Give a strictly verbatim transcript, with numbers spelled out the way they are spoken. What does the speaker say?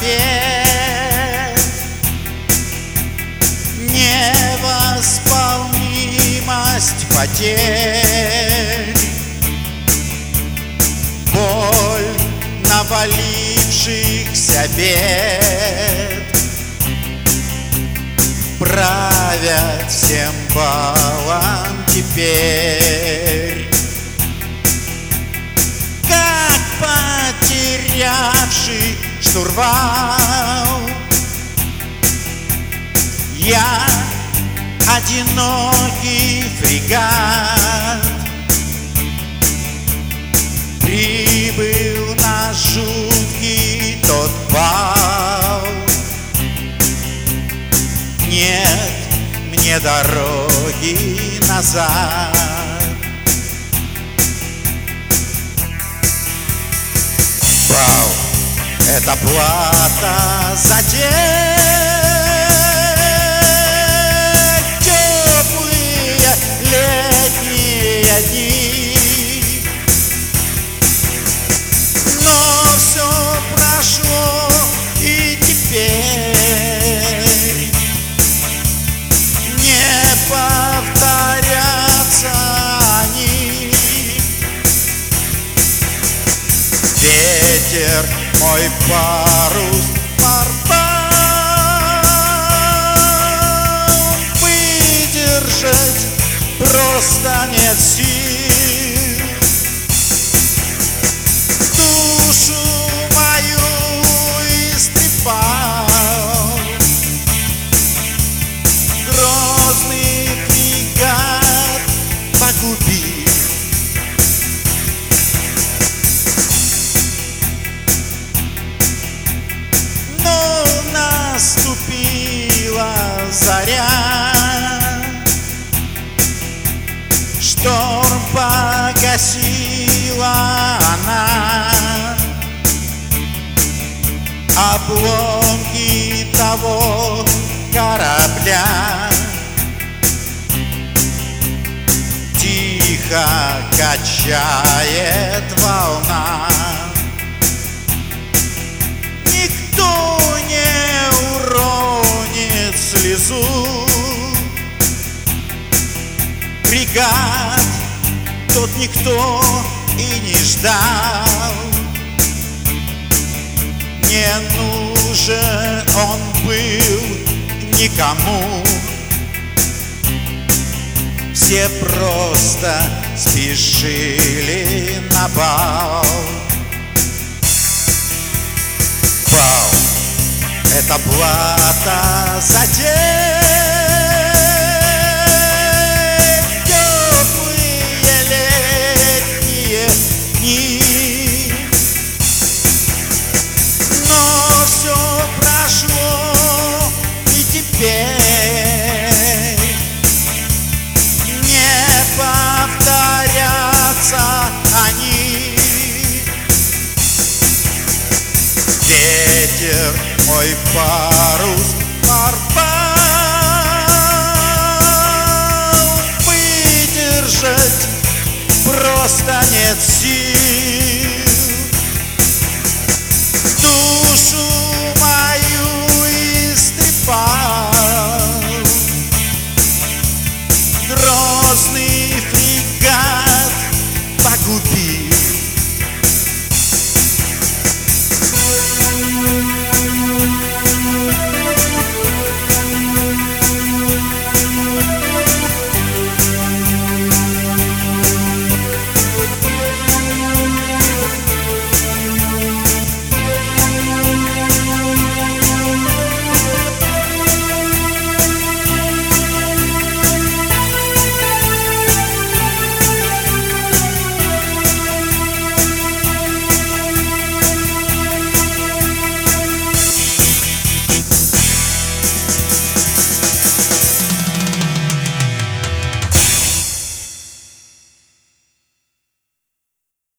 совет. Невосполнимость потерь, боль навалившихся бед правят всем балом теперь. Как потерявший штурвал, я одинокий фрегат прибыл на жуткий тот бал. Нет мне дороги назад. Вау, это плата за те теплые летние дни. Но все прошло, и теперь не повторятся они. Ветер мой парус порвал, выдержать просто нет сил. Душу мою истрепал грозный фрегат, погубил. Но наступила заря, шторм погасила она, обломки того корабля тихо качает волна. Никто не уронит слезу, фрегат тот никто и не ждал. Не нужен он был никому, все просто спешили на бал. Вау, это плата за те теплые летние дни. Но все прошло, и теперь не повторятся они. Ветер мой парус порвал, выдержать просто нет сил.